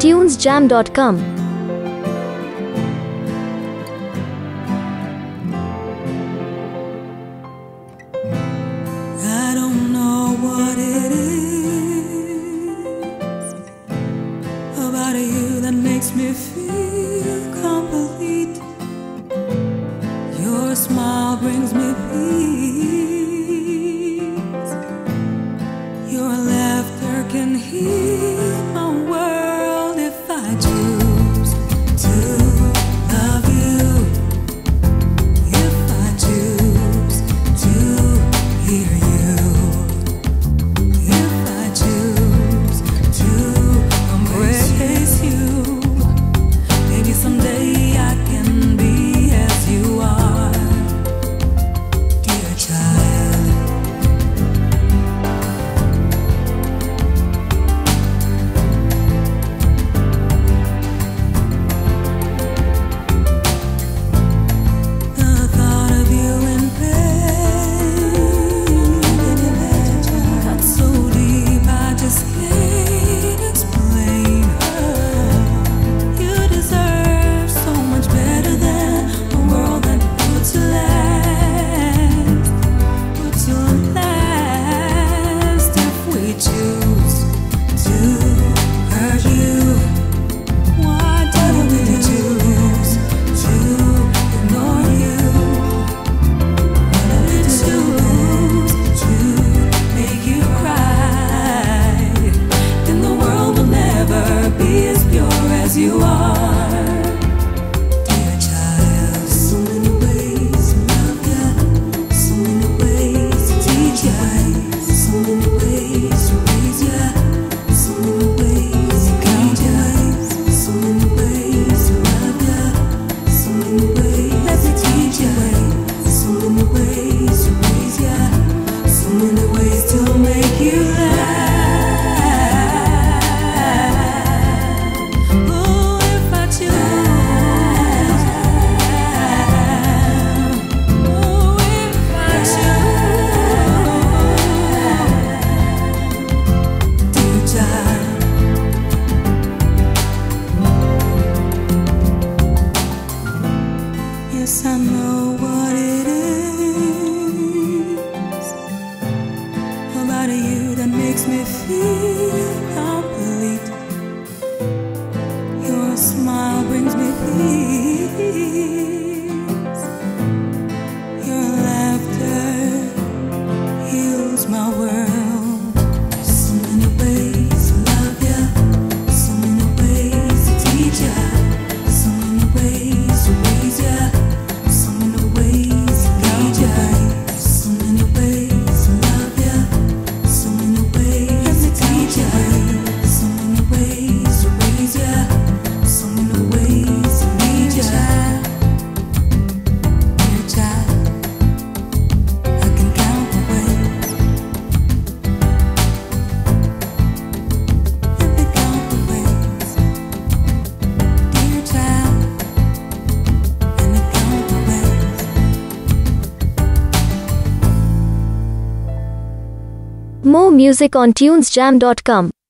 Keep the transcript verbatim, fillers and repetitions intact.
tunes jam dot com. I don't know what it is about you that makes me feel complete. Your smile brings me peace. Your laughter can heal my world if I choose to love you. If I choose to hear you. If I choose to embrace you. Maybe someday I can be as you are, dear child. The thought of you in pain got so deep I just can't explain. You deserve so much better than a world that puts you last, puts you last. If we choose to hurt you, why do we choose to ignore you? Why do we choose to make you cry? Then the world will never be as pure as you are, dear child. So many ways to love ya, so many ways to teach ya, so many ways to raise ya, so many ways to guide ya, so many ways to love ya, so many ways to teach ya, so many ways to raise ya, so many ways to make you laugh. Oh, if I choose, oh, if I choose, dear child. Yes, I know what it is about you that makes me feel complete. Your smile brings me peace. Your laughter heals my world. There's so many ways to love ya, so many ways to teach ya, so many ways to raise ya, so many ways to guide ya, so many ways to love ya, so many ways to teach ya, so many ways to raise ya, so many ways to lead ya, dear child. I can count the ways, I can count the ways, dear child. And I count the ways. More music on tunes jam dot com.